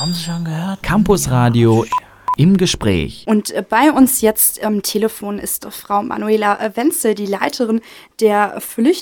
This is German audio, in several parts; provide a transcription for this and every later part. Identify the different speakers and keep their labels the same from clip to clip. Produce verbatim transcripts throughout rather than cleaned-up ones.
Speaker 1: Haben Sie schon gehört? Campusradio im Gespräch.
Speaker 2: Und äh, bei uns jetzt am Telefon ist Frau Manuela äh, Wenzel, die Leiterin der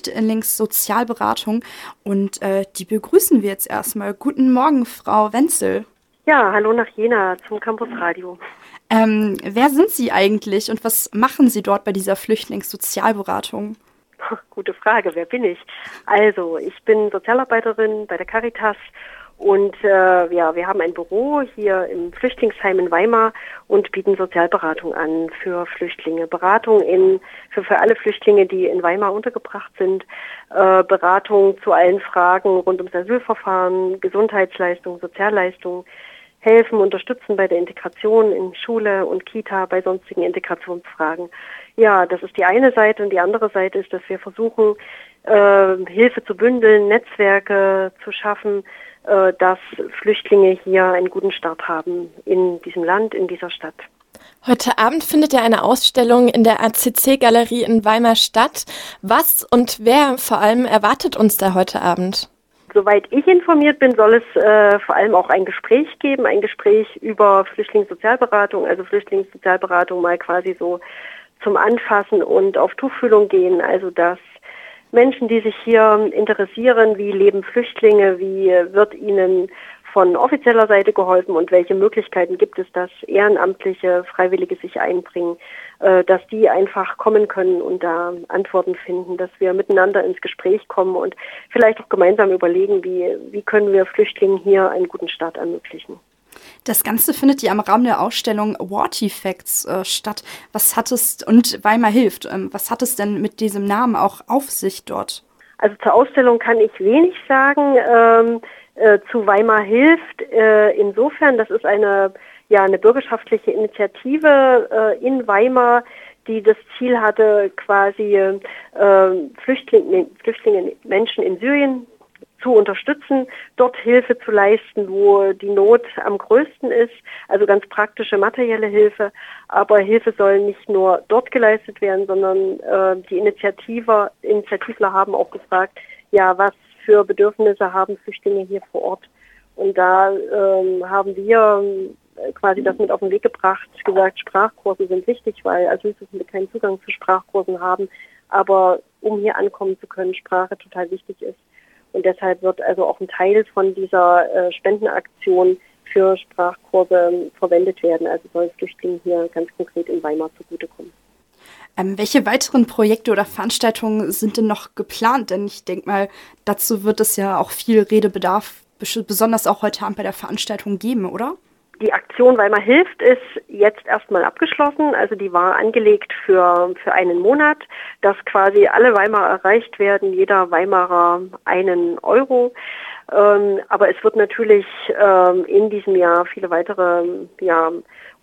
Speaker 2: Flüchtlingssozialberatung. Und äh, die begrüßen wir jetzt erstmal. Guten Morgen, Frau Wenzel.
Speaker 3: Ja, hallo nach Jena zum Campusradio.
Speaker 2: Ähm, wer sind Sie eigentlich und was machen Sie dort bei dieser Flüchtlingssozialberatung?
Speaker 3: Gute Frage, wer bin ich? Also, ich bin Sozialarbeiterin bei der Caritas und äh, ja, wir haben ein Büro hier im Flüchtlingsheim in Weimar und bieten Sozialberatung an für Flüchtlinge. Beratung in für, für alle Flüchtlinge, die in Weimar untergebracht sind. Äh, Beratung zu allen Fragen rund ums Asylverfahren, Gesundheitsleistungen, Sozialleistungen. Helfen, unterstützen bei der Integration in Schule und Kita, bei sonstigen Integrationsfragen. Ja, das ist die eine Seite und die andere Seite ist, dass wir versuchen, äh, Hilfe zu bündeln, Netzwerke zu schaffen, äh, dass Flüchtlinge hier einen guten Start haben in diesem Land, in dieser Stadt.
Speaker 4: Heute Abend findet ja eine Ausstellung in der A C C-Galerie in Weimar statt. Was und wer vor allem erwartet uns da heute Abend?
Speaker 3: Soweit ich informiert bin, soll es äh, vor allem auch ein Gespräch geben, ein Gespräch über Flüchtlingssozialberatung, also Flüchtlingssozialberatung mal quasi so zum Anfassen und auf Tuchfühlung gehen, also dass Menschen, die sich hier interessieren, wie leben Flüchtlinge, wie wird ihnen von offizieller Seite geholfen und welche Möglichkeiten gibt es, dass ehrenamtliche Freiwillige sich einbringen, äh, dass die einfach kommen können und da Antworten finden, dass wir miteinander ins Gespräch kommen und vielleicht auch gemeinsam überlegen, wie, wie können wir Flüchtlingen hier einen guten Start ermöglichen.
Speaker 2: Das Ganze findet ja im Rahmen der Ausstellung Wartifacts äh, statt. Was hat es, und Weimar hilft, ähm, was hat es denn mit diesem Namen auch auf sich dort?
Speaker 3: Also zur Ausstellung kann ich wenig sagen. Ähm, äh, zu Weimar hilft äh, insofern, das ist eine, ja, eine bürgerschaftliche Initiative äh, in Weimar, die das Ziel hatte, quasi äh, Flüchtlinge, Flüchtlinge, Menschen in Syrien zu unterstützen, dort Hilfe zu leisten, wo die Not am größten ist, also ganz praktische materielle Hilfe. Aber Hilfe soll nicht nur dort geleistet werden, sondern äh, die Initiative, Initiativler haben auch gefragt, ja, was für Bedürfnisse haben Flüchtlinge hier vor Ort. Und da ähm, haben wir äh, quasi das mit auf den Weg gebracht, gesagt, Sprachkurse sind wichtig, weil Asylsuchende keinen Zugang zu Sprachkursen haben, aber um hier ankommen zu können, Sprache total wichtig ist. Und deshalb wird also auch ein Teil von dieser äh, Spendenaktion für Sprachkurse äh, verwendet werden. Also soll Flüchtlingen hier ganz konkret in Weimar zugutekommen.
Speaker 2: Ähm, welche weiteren Projekte oder Veranstaltungen sind denn noch geplant? Denn ich denke mal, dazu wird es ja auch viel Redebedarf, besonders auch heute Abend bei der Veranstaltung geben, oder?
Speaker 3: Die Aktion Weimar hilft ist jetzt erstmal abgeschlossen. Also die war angelegt für, für einen Monat, dass quasi alle Weimarer erreicht werden, jeder Weimarer einen Euro. Ähm, aber es wird natürlich ähm, in diesem Jahr viele weitere ja,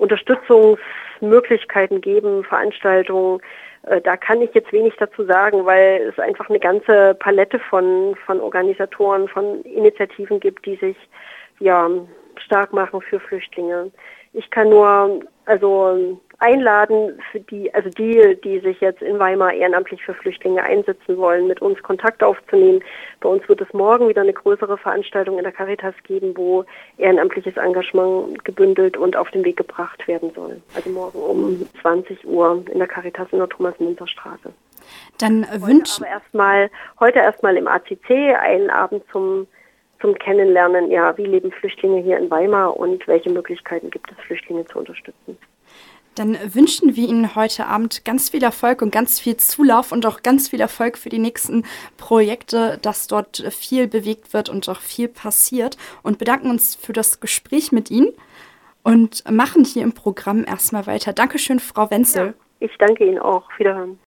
Speaker 3: Unterstützungsmöglichkeiten geben, Veranstaltungen. Äh, da kann ich jetzt wenig dazu sagen, weil es einfach eine ganze Palette von, von Organisatoren, von Initiativen gibt, die sich ja stark machen für Flüchtlinge. Ich kann nur also einladen für die, also die, die sich jetzt in Weimar ehrenamtlich für Flüchtlinge einsetzen wollen, mit uns Kontakt aufzunehmen. Bei uns wird es morgen wieder eine größere Veranstaltung in der Caritas geben, wo ehrenamtliches Engagement gebündelt und auf den Weg gebracht werden soll. Also morgen um zwanzig Uhr in der Caritas in der Thomas-Münzer-Straße.
Speaker 2: Dann wünschen
Speaker 3: aber erstmal heute erstmal im A C C einen Abend zum zum Kennenlernen, ja, wie leben Flüchtlinge hier in Weimar und welche Möglichkeiten gibt es, Flüchtlinge zu unterstützen.
Speaker 2: Dann wünschen wir Ihnen heute Abend ganz viel Erfolg und ganz viel Zulauf und auch ganz viel Erfolg für die nächsten Projekte, dass dort viel bewegt wird und auch viel passiert und bedanken uns für das Gespräch mit Ihnen und machen hier im Programm erstmal weiter. Dankeschön, Frau Wenzel.
Speaker 3: Ja, ich danke Ihnen auch. Wiederhören.